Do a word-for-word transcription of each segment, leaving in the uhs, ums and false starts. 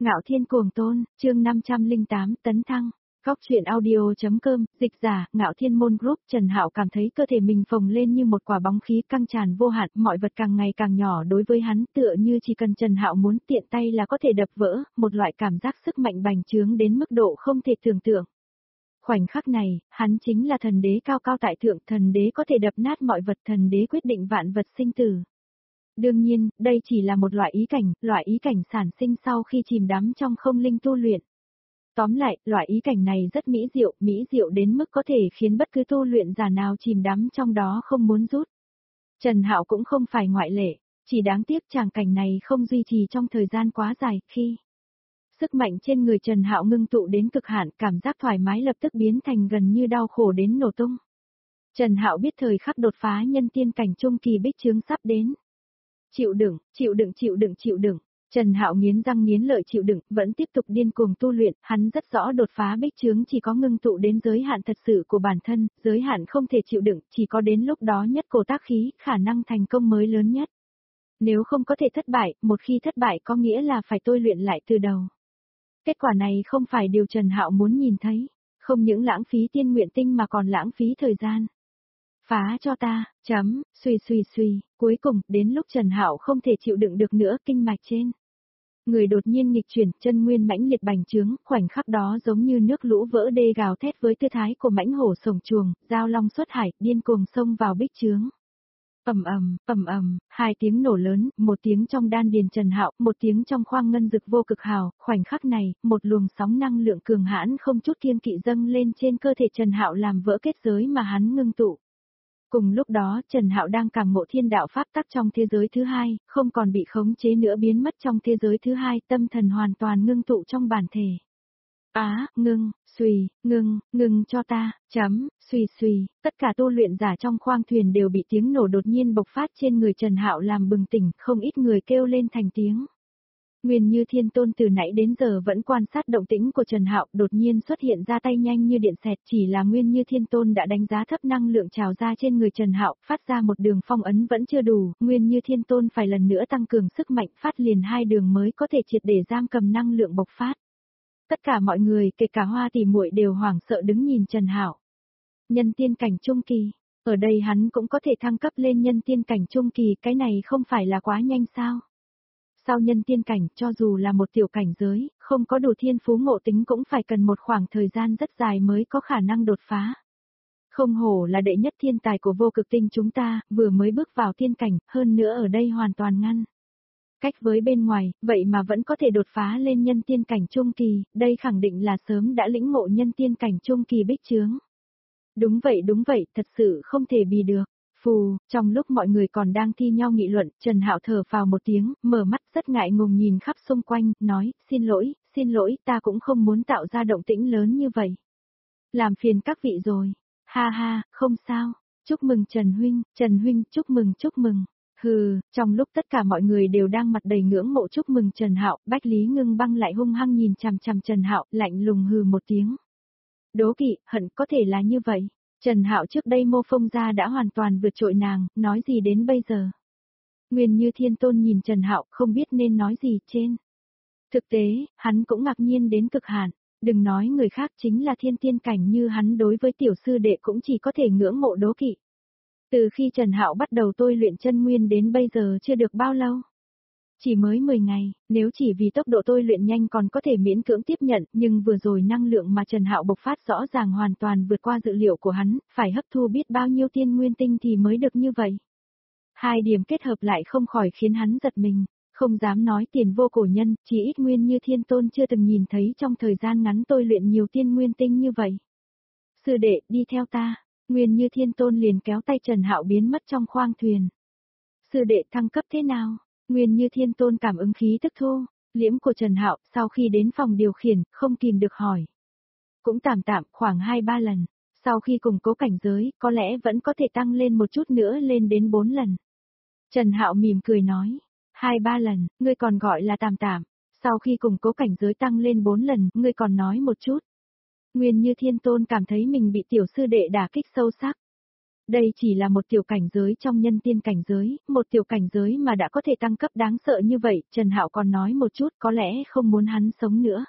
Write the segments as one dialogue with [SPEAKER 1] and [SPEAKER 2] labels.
[SPEAKER 1] Ngạo Thiên Cuồng Tôn, chương năm trăm lẻ tám tấn thăng. Góc truyện audio.com, dịch giả, Ngạo Thiên Môn Group. Trần Hạo cảm thấy cơ thể mình phồng lên như một quả bóng khí căng tràn vô hạn, mọi vật càng ngày càng nhỏ đối với hắn, tựa như chỉ cần Trần Hạo muốn tiện tay là có thể đập vỡ, một loại cảm giác sức mạnh bành trướng đến mức độ không thể tưởng tượng. Khoảnh khắc này, hắn chính là thần đế cao cao tại thượng, thần đế có thể đập nát mọi vật, thần đế quyết định vạn vật sinh tử. Đương nhiên, đây chỉ là một loại ý cảnh, loại ý cảnh sản sinh sau khi chìm đắm trong không linh tu luyện. Tóm lại, loại ý cảnh này rất mỹ diệu, mỹ diệu đến mức có thể khiến bất cứ tu luyện giả nào chìm đắm trong đó không muốn rút. Trần Hạo cũng không phải ngoại lệ, chỉ đáng tiếc tràng cảnh này không duy trì trong thời gian quá dài, khi sức mạnh trên người Trần Hạo ngưng tụ đến cực hạn, cảm giác thoải mái lập tức biến thành gần như đau khổ đến nổ tung. Trần Hạo biết thời khắc đột phá nhân tiên cảnh trung kỳ bích chướng sắp đến. Chịu đựng, chịu đựng, chịu đựng, chịu đựng. Trần Hạo nghiến răng nghiến lợi chịu đựng, vẫn tiếp tục điên cuồng tu luyện, hắn rất rõ đột phá bích chướng chỉ có ngưng tụ đến giới hạn thật sự của bản thân, giới hạn không thể chịu đựng, chỉ có đến lúc đó nhất cổ tác khí, khả năng thành công mới lớn nhất. Nếu không có thể thất bại, một khi thất bại có nghĩa là phải tôi luyện lại từ đầu. Kết quả này không phải điều Trần Hạo muốn nhìn thấy, không những lãng phí tiên nguyện tinh mà còn lãng phí thời gian. Phá cho ta, chấm, suy suy suy, cuối cùng, đến lúc Trần Hạo không thể chịu đựng được nữa, kinh mạch trên người đột nhiên nghịch chuyển, chân nguyên mãnh liệt bành trướng, khoảnh khắc đó giống như nước lũ vỡ đê gào thét với tư thái của mãnh hổ sổng chuồng, giao long xuất hải, điên cuồng xông vào bích chướng. Ầm ầm, ầm ầm, hai tiếng nổ lớn, một tiếng trong đan điền Trần Hạo, một tiếng trong khoang ngân dực vô cực hào, khoảnh khắc này, một luồng sóng năng lượng cường hãn không chút kiêng kỵ dâng lên trên cơ thể Trần Hạo làm vỡ kết giới mà hắn ngưng tụ. Cùng lúc đó, Trần Hạo đang cảm ngộ thiên đạo pháp tắc trong thế giới thứ hai, không còn bị khống chế nữa biến mất trong thế giới thứ hai, tâm thần hoàn toàn ngưng tụ trong bản thể. Á, ngưng, suy, ngưng, ngưng cho ta, chấm, suy suy, tất cả tu luyện giả trong khoang thuyền đều bị tiếng nổ đột nhiên bộc phát trên người Trần Hạo làm bừng tỉnh, không ít người kêu lên thành tiếng. Nguyên Như Thiên Tôn từ nãy đến giờ vẫn quan sát động tĩnh của Trần Hạo, đột nhiên xuất hiện ra tay nhanh như điện xẹt, chỉ là Nguyên Như Thiên Tôn đã đánh giá thấp năng lượng trào ra trên người Trần Hạo, phát ra một đường phong ấn vẫn chưa đủ, Nguyên Như Thiên Tôn phải lần nữa tăng cường sức mạnh, phát liền hai đường mới có thể triệt để giam cầm năng lượng bộc phát. Tất cả mọi người, kể cả Hoa Tỷ muội đều hoảng sợ đứng nhìn Trần Hạo. Nhân tiên cảnh trung kỳ, ở đây hắn cũng có thể thăng cấp lên nhân tiên cảnh trung kỳ, cái này không phải là quá nhanh sao? Sau nhân tiên cảnh, cho dù là một tiểu cảnh giới, không có đủ thiên phú ngộ tính cũng phải cần một khoảng thời gian rất dài mới có khả năng đột phá. Không hổ là đệ nhất thiên tài của vô cực tinh chúng ta, vừa mới bước vào tiên cảnh, hơn nữa ở đây hoàn toàn ngăn cách với bên ngoài, vậy mà vẫn có thể đột phá lên nhân tiên cảnh trung kỳ, đây khẳng định là sớm đã lĩnh ngộ nhân tiên cảnh trung kỳ bích chướng. Đúng vậy đúng vậy, thật sự không thể bì được. Phù, trong lúc mọi người còn đang thi nhau nghị luận, Trần Hạo thở phào một tiếng, mở mắt rất ngại ngùng nhìn khắp xung quanh, nói, xin lỗi, xin lỗi, ta cũng không muốn tạo ra động tĩnh lớn như vậy. Làm phiền các vị rồi. Ha ha, không sao. Chúc mừng Trần Huynh, Trần Huynh, chúc mừng, chúc mừng. Hừ, trong lúc tất cả mọi người đều đang mặt đầy ngưỡng mộ chúc mừng Trần Hạo, Bách Lý Ngưng Băng lại hung hăng nhìn chằm chằm Trần Hạo, lạnh lùng hừ một tiếng. Đố kỵ, hận có thể là như vậy. Trần Hạo trước đây mô phông ra đã hoàn toàn vượt trội nàng, nói gì đến bây giờ. Nguyên Như Thiên Tôn nhìn Trần Hạo không biết nên nói gì trên. Thực tế, hắn cũng ngạc nhiên đến cực hạn, đừng nói người khác chính là thiên tiên cảnh như hắn đối với tiểu sư đệ cũng chỉ có thể ngưỡng mộ đố kỵ. Từ khi Trần Hạo bắt đầu tôi luyện chân nguyên đến bây giờ chưa được bao lâu. Chỉ mới mười ngày, nếu chỉ vì tốc độ tôi luyện nhanh còn có thể miễn cưỡng tiếp nhận, nhưng vừa rồi năng lượng mà Trần Hạo bộc phát rõ ràng hoàn toàn vượt qua dự liệu của hắn, phải hấp thu biết bao nhiêu tiên nguyên tinh thì mới được như vậy. Hai điểm kết hợp lại không khỏi khiến hắn giật mình, không dám nói tiền vô cổ nhân, chỉ ít Nguyên Như Thiên Tôn chưa từng nhìn thấy trong thời gian ngắn tôi luyện nhiều tiên nguyên tinh như vậy. Sư đệ, đi theo ta, Nguyên Như Thiên Tôn liền kéo tay Trần Hạo biến mất trong khoang thuyền. Sư đệ thăng cấp thế nào? Nguyên Như Thiên Tôn cảm ứng khí tức thu liễm của Trần Hạo, sau khi đến phòng điều khiển, không kìm được hỏi. Cũng tạm tạm, khoảng hai ba lần, sau khi củng cố cảnh giới, có lẽ vẫn có thể tăng lên một chút nữa lên đến bốn lần. Trần Hạo mỉm cười nói, hai ba lần, ngươi còn gọi là tạm tạm, sau khi củng cố cảnh giới tăng lên bốn lần, ngươi còn nói một chút. Nguyên Như Thiên Tôn cảm thấy mình bị tiểu sư đệ đả kích sâu sắc. Đây chỉ là một tiểu cảnh giới trong nhân tiên cảnh giới, một tiểu cảnh giới mà đã có thể tăng cấp đáng sợ như vậy, Trần Hạo còn nói một chút có lẽ không muốn hắn sống nữa.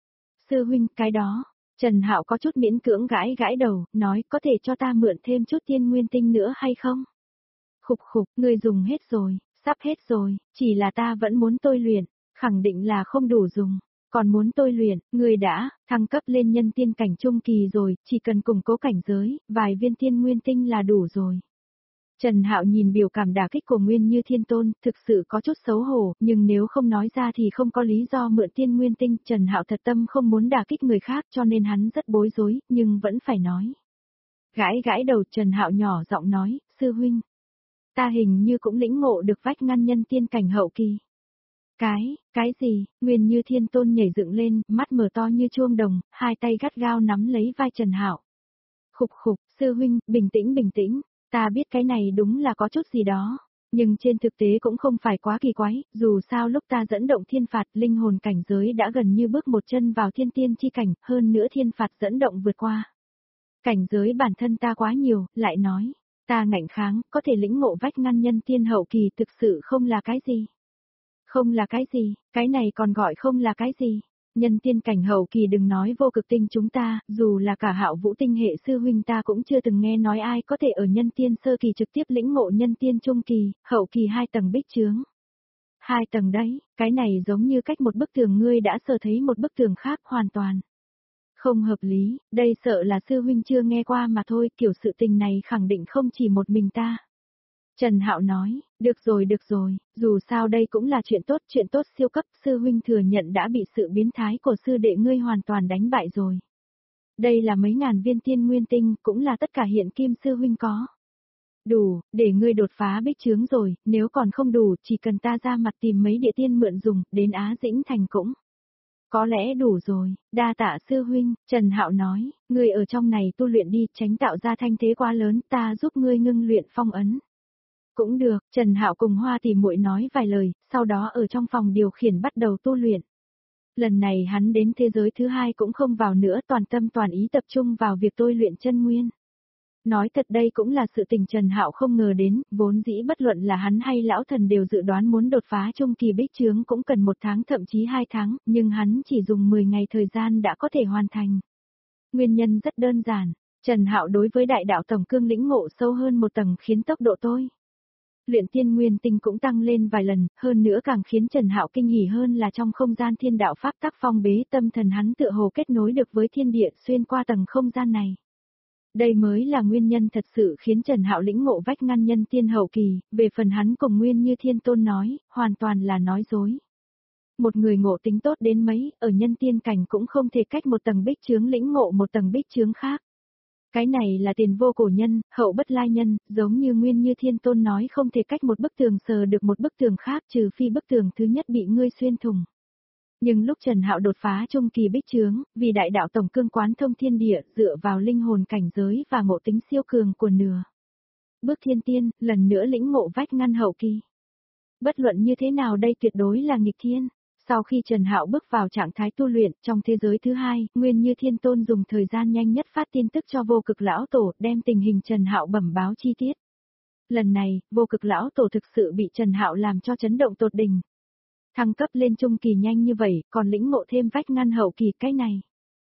[SPEAKER 1] Sư huynh, cái đó, Trần Hạo có chút miễn cưỡng gãi gãi đầu, nói có thể cho ta mượn thêm chút tiên nguyên tinh nữa hay không? Khục khục, ngươi dùng hết rồi, sắp hết rồi, chỉ là ta vẫn muốn tôi luyện, khẳng định là không đủ dùng. Còn muốn tôi luyện, người đã thăng cấp lên nhân tiên cảnh trung kỳ rồi, chỉ cần củng cố cảnh giới, vài viên tiên nguyên tinh là đủ rồi. Trần Hạo nhìn biểu cảm đả kích của Nguyên Như Thiên Tôn, thực sự có chút xấu hổ, nhưng nếu không nói ra thì không có lý do mượn tiên nguyên tinh, Trần Hạo thật tâm không muốn đả kích người khác cho nên hắn rất bối rối, nhưng vẫn phải nói. Gãi gãi đầu Trần Hạo nhỏ giọng nói, sư huynh, ta hình như cũng lĩnh ngộ được vách ngăn nhân tiên cảnh hậu kỳ. Cái, cái gì, Nguyên Như Thiên Tôn nhảy dựng lên, mắt mở to như chuông đồng, hai tay gắt gao nắm lấy vai Trần Hạo. Khục khục, sư huynh, bình tĩnh bình tĩnh, ta biết cái này đúng là có chút gì đó, nhưng trên thực tế cũng không phải quá kỳ quái, dù sao lúc ta dẫn động thiên phạt, linh hồn cảnh giới đã gần như bước một chân vào thiên tiên chi cảnh, hơn nữa thiên phạt dẫn động vượt qua. Cảnh giới bản thân ta quá nhiều, lại nói, ta ngạnh kháng, có thể lĩnh ngộ vách ngăn nhân tiên hậu kỳ thực sự không là cái gì. Không là cái gì, cái này còn gọi không là cái gì. Nhân tiên cảnh hậu kỳ đừng nói vô cực tinh chúng ta, dù là cả Hạo Vũ tinh hệ sư huynh ta cũng chưa từng nghe nói ai có thể ở nhân tiên sơ kỳ trực tiếp lĩnh ngộ nhân tiên trung kỳ, hậu kỳ hai tầng bích chướng. Hai tầng đấy, cái này giống như cách một bức tường ngươi đã sờ thấy một bức tường khác hoàn toàn. Không hợp lý, đây sợ là sư huynh chưa nghe qua mà thôi, kiểu sự tình này khẳng định không chỉ một mình ta. Trần Hạo nói, được rồi được rồi, dù sao đây cũng là chuyện tốt, chuyện tốt siêu cấp, sư huynh thừa nhận đã bị sự biến thái của sư đệ ngươi hoàn toàn đánh bại rồi. Đây là mấy ngàn viên tiên nguyên tinh, cũng là tất cả hiện kim sư huynh có. Đủ, để ngươi đột phá bích chướng rồi, nếu còn không đủ, chỉ cần ta ra mặt tìm mấy địa tiên mượn dùng, đến Á Dĩnh Thành cũng. Có lẽ đủ rồi, đa tạ sư huynh, Trần Hạo nói, ngươi ở trong này tu luyện đi, tránh tạo ra thanh thế quá lớn, ta giúp ngươi ngưng luyện phong ấn. Cũng được, Trần Hạo cùng Hoa Tỷ muội nói vài lời, sau đó ở trong phòng điều khiển bắt đầu tu luyện. Lần này hắn đến thế giới thứ hai cũng không vào nữa, toàn tâm toàn ý tập trung vào việc tôi luyện chân nguyên. Nói thật đây cũng là sự tình Trần Hạo không ngờ đến, vốn dĩ bất luận là hắn hay lão thần đều dự đoán muốn đột phá trung kỳ bích chướng cũng cần một tháng thậm chí hai tháng, nhưng hắn chỉ dùng mười ngày thời gian đã có thể hoàn thành. Nguyên nhân rất đơn giản, Trần Hạo đối với đại đạo tổng cương lĩnh ngộ sâu hơn một tầng khiến tốc độ tôi luyện tiên nguyên tinh cũng tăng lên vài lần, hơn nữa càng khiến Trần Hạo kinh hỉ hơn là trong không gian thiên đạo pháp tác phong bế tâm thần hắn tựa hồ kết nối được với thiên địa xuyên qua tầng không gian này. Đây mới là nguyên nhân thật sự khiến Trần Hạo lĩnh ngộ vách ngăn nhân tiên hậu kỳ, về phần hắn cùng Nguyên Như Thiên Tôn nói, hoàn toàn là nói dối. Một người ngộ tính tốt đến mấy, ở nhân tiên cảnh cũng không thể cách một tầng bích chướng lĩnh ngộ một tầng bích chướng khác. Cái này là tiền vô cổ nhân, hậu bất lai nhân, giống như Nguyên Như Thiên Tôn nói không thể cách một bức tường sờ được một bức tường khác trừ phi bức tường thứ nhất bị ngươi xuyên thủng. Nhưng lúc Trần Hạo đột phá trung kỳ bích chướng, vì đại đạo tổng cương quán thông thiên địa, dựa vào linh hồn cảnh giới và ngộ tính siêu cường của nửa bước thiên tiên, lần nữa lĩnh ngộ vách ngăn hậu kỳ. Bất luận như thế nào đây tuyệt đối là nghịch thiên. Sau khi Trần Hạo bước vào trạng thái tu luyện, trong thế giới thứ hai, Nguyên Như Thiên Tôn dùng thời gian nhanh nhất phát tin tức cho Vô Cực lão tổ, đem tình hình Trần Hạo bẩm báo chi tiết. Lần này, Vô Cực lão tổ thực sự bị Trần Hạo làm cho chấn động tột đỉnh. Thăng cấp lên trung kỳ nhanh như vậy, còn lĩnh ngộ thêm vách ngăn hậu kỳ cái này.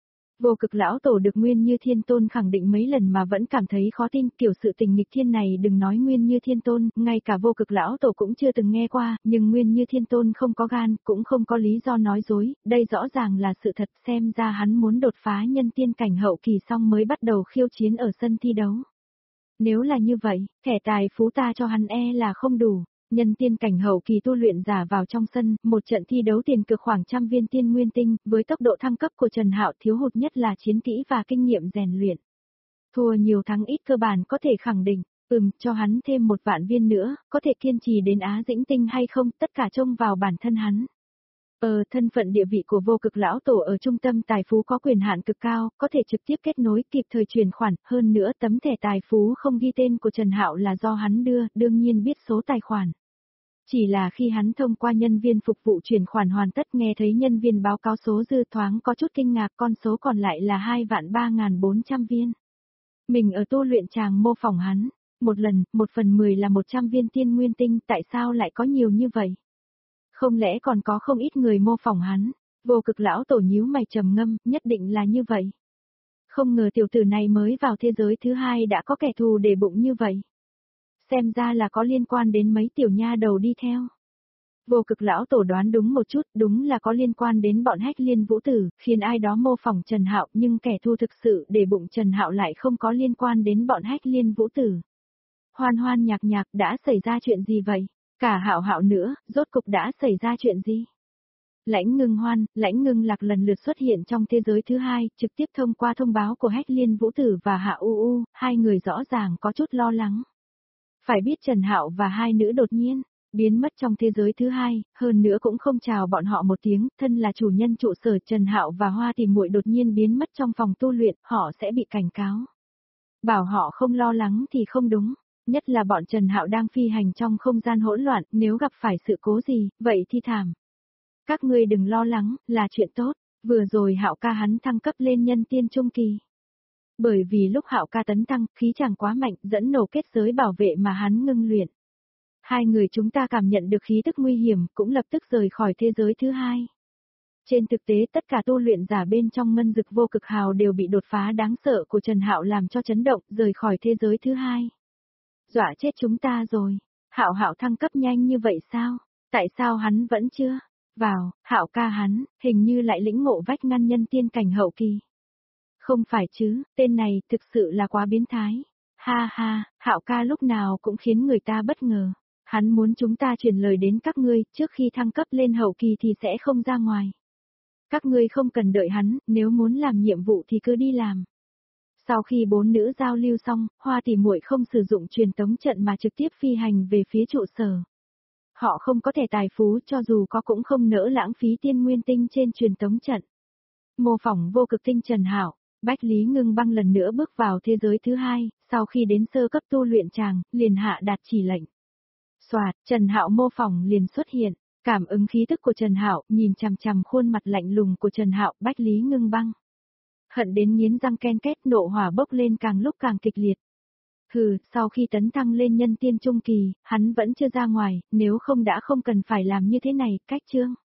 [SPEAKER 1] Vô Cực lão tổ được Nguyên Như Thiên Tôn khẳng định mấy lần mà vẫn cảm thấy khó tin, kiểu sự tình nghịch thiên này đừng nói Nguyên Như Thiên Tôn, ngay cả Vô Cực lão tổ cũng chưa từng nghe qua, nhưng Nguyên Như Thiên Tôn không có gan, cũng không có lý do nói dối, đây rõ ràng là sự thật, xem ra hắn muốn đột phá nhân tiên cảnh hậu kỳ xong mới bắt đầu khiêu chiến ở sân thi đấu. Nếu là như vậy, thẻ tài phú ta cho hắn e là không đủ. Nhân tiên cảnh hậu kỳ tu luyện giả vào trong sân, một trận thi đấu tiền cược khoảng trăm viên tiên nguyên tinh, với tốc độ thăng cấp của Trần Hạo thiếu hụt nhất là chiến kỹ và kinh nghiệm rèn luyện. Thua nhiều thắng ít cơ bản có thể khẳng định, ừm, cho hắn thêm một vạn viên nữa, có thể kiên trì đến Á Dĩnh Tinh hay không, tất cả trông vào bản thân hắn. Ờ, thân phận địa vị của Vô Cực lão tổ ở trung tâm tài phú có quyền hạn cực cao, có thể trực tiếp kết nối kịp thời chuyển khoản, hơn nữa tấm thẻ tài phú không ghi tên của Trần Hạo là do hắn đưa, đương nhiên biết số tài khoản. Chỉ là khi hắn thông qua nhân viên phục vụ chuyển khoản hoàn tất nghe thấy nhân viên báo cáo số dư thoáng có chút kinh ngạc, con số còn lại là hai vạn ba ngàn bốn trăm viên. Mình ở tu luyện chàng mô phỏng hắn, Một lần, một phần mười là một trăm viên tiên nguyên tinh, tại sao lại có nhiều như vậy? Không lẽ còn có không ít người mô phỏng hắn? Vô cực lão tổ nhíu mày trầm ngâm, nhất định là như vậy. Không ngờ tiểu tử này mới vào thế giới thứ hai đã có kẻ thù để bụng như vậy. Xem ra là có liên quan đến mấy tiểu nha đầu đi theo. Vô cực lão tổ đoán đúng một chút, đúng là có liên quan đến bọn Hách Liên Vũ Tử, khiến ai đó mô phỏng Trần Hạo, nhưng kẻ thù thực sự để bụng Trần Hạo lại không có liên quan đến bọn Hách Liên Vũ Tử. Hoan hoan nhạc nhạc, đã xảy ra chuyện gì vậy? Cả Hạo Hạo nữa, rốt cục đã xảy ra chuyện gì? Lãnh Ngưng Hoan, Lãnh Ngưng Lạc lần lượt xuất hiện trong thế giới thứ hai, trực tiếp thông qua thông báo của Hách Liên Vũ Tử và Hạ U U, hai người rõ ràng có chút lo lắng. Phải biết Trần Hạo và hai nữ đột nhiên biến mất trong thế giới thứ hai, hơn nữa cũng không chào bọn họ một tiếng, thân là chủ nhân trụ sở Trần Hạo và Hoa Tỷ Muội đột nhiên biến mất trong phòng tu luyện, họ sẽ bị cảnh cáo. Bảo họ không lo lắng thì không đúng, nhất là bọn Trần Hạo đang phi hành trong không gian hỗn loạn, nếu gặp phải sự cố gì, vậy thì thảm. Các ngươi đừng lo lắng, là chuyện tốt, vừa rồi Hạo ca hắn thăng cấp lên nhân tiên trung kỳ. Bởi vì lúc Hạo ca tấn thăng, khí chàng quá mạnh, dẫn nổ kết giới bảo vệ mà hắn ngưng luyện. Hai người chúng ta cảm nhận được khí tức nguy hiểm, cũng lập tức rời khỏi thế giới thứ hai. Trên thực tế tất cả tu luyện giả bên trong ngân dực vô cực hào đều bị đột phá đáng sợ của Trần Hạo làm cho chấn động, rời khỏi thế giới thứ hai. Dọa chết chúng ta rồi, Hạo Hạo thăng cấp nhanh như vậy sao? Tại sao hắn vẫn chưa vào? Hạo ca hắn, hình như lại lĩnh ngộ vách ngăn nhân tiên cảnh hậu kỳ. Không phải chứ, tên này thực sự là quá biến thái. Ha ha, Hạo ca lúc nào cũng khiến người ta bất ngờ. Hắn muốn chúng ta truyền lời đến các ngươi, trước khi thăng cấp lên hậu kỳ thì sẽ không ra ngoài. Các ngươi không cần đợi hắn, nếu muốn làm nhiệm vụ thì cứ đi làm. Sau khi bốn nữ giao lưu xong, Hoa Tỷ Muội không sử dụng truyền tống trận mà trực tiếp phi hành về phía trụ sở. Họ không có thẻ tài phú, cho dù có cũng không nỡ lãng phí tiên nguyên tinh trên truyền tống trận. Mô phỏng vô cực tinh Trần Hạo, Bách Lý Ngưng Băng lần nữa bước vào thế giới thứ hai, sau khi đến sơ cấp tu luyện chàng, liền hạ đạt chỉ lệnh. Soạt, Trần Hạo mô phỏng liền xuất hiện, cảm ứng khí tức của Trần Hạo, nhìn chằm chằm khuôn mặt lạnh lùng của Trần Hạo, Bách Lý Ngưng Băng. Hận đến nghiến răng ken két, nộ hỏa bốc lên càng lúc càng kịch liệt. Hừ, sau khi tấn thăng lên nhân tiên trung kỳ, hắn vẫn chưa ra ngoài, nếu không đã không cần phải làm như thế này, cách chương.